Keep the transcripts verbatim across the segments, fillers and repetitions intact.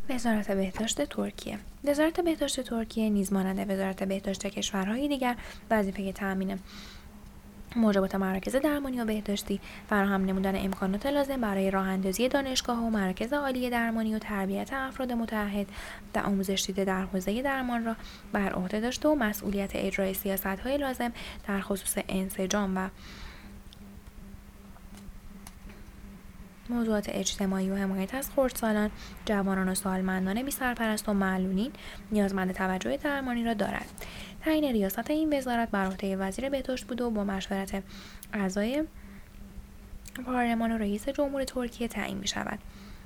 وزارت بهداشت ترکیه. وزارت بهداشت ترکیه نیز مانند وزارت بهداشت کشورهای دیگر وظیفه تامین موجبات مراکز درمانی و بهداشتی، فراهم نمودن امکانات لازم برای راه اندازی دانشگاه و مراکز عالی درمانی و تربیت افراد متعهد و آموزش دیده در حوزه درمان را بر عهده داشته و مسئولیت اجرای سیاست‌های لازم در خصوص انسجام و موضوعات اجتماعی و حمایت از خردسالان، جوانان و سالمندان بی سرپرست و معلولین نیازمند توجه درمانی را دارد. تعیین ریاست این وزارت بر عهده وزیر بهداشت بوده و با مشورت اعضای پارلمان و رئیس جمهور ترکیه تعیین می شود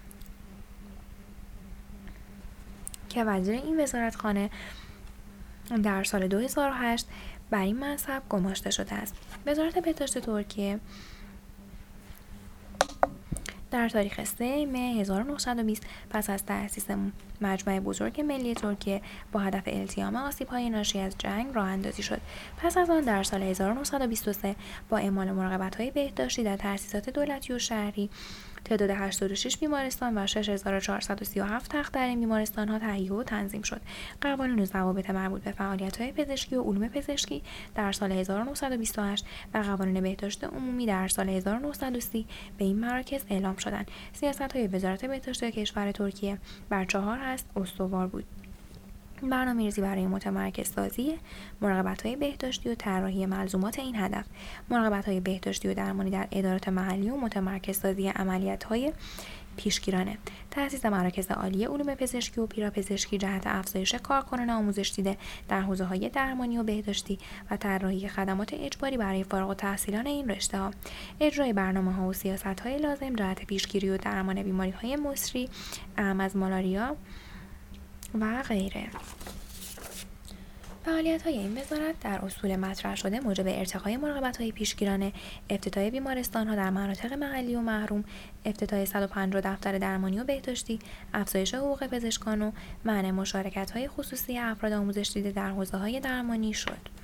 که وزیر این وزارتخانه در سال دو هزار و هشت بر این منصب گماشته شده است. وزارت بهداشت ترکیه در تاریخ سوم مه هزار و نهصد و بیست پس از تأسیس مجمع بزرگ ملی ترکیه با هدف التیام آسیب‌های ناشی از جنگ راه اندازی شد. پس از آن در سال هزار و نهصد و بیست و سه با اعمال مراقبت‌های بهداشتی در تأسیسات دولتی و شهری، تعداد هشتاد و شش بیمارستان و شش هزار و چهارصد و سی و هفت تخت در این بیمارستان‌ها تهیه و تنظیم شد. قوانین و ضوابط مربوط به فعالیت‌های پزشکی و علوم پزشکی در سال هزار و نهصد و بیست و هشت و قوانین بهداشت عمومی در سال هزار و نهصد و سی به این مراکز اعلام شدند. سیاست‌های وزارت بهداشت کشور ترکیه بر چهار است استوار بود: برنامه‌ریزی برای متمرکزسازی مراقبت‌های بهداشتی و طراحی ملزومات این هدف، مراقبت‌های بهداشتی و درمانی در ادارات محلی و متمرکزسازی عملیات‌های پیشگیرانه، تأسیس مراکز عالی علوم پزشکی و پیراپزشکی جهت افزایش کارکنان آموزش دیده در حوزه‌های درمانی و بهداشتی و طراحی خدمات اجباری برای فارغ التحصیلان این رشته‌ها، اجرای برنامه‌ها و سیاست‌های لازم جهت پیشگیری و درمان بیماری‌های مصری اعم از مالاریا و غیره. فعالیت‌های این وزارت در اصول مطرح شده موجب ارتقای مراقبت‌های پیشگیرانه، افتتاح بیمارستان‌ها در مناطق محلی و محروم، افتتاح صد و پنجاه دفتر درمانی و بهداشتی، افزایش حقوق پزشکان و منع مشارکت‌های خصوصی افراد آموزش دیده در حوزه‌های درمانی شد.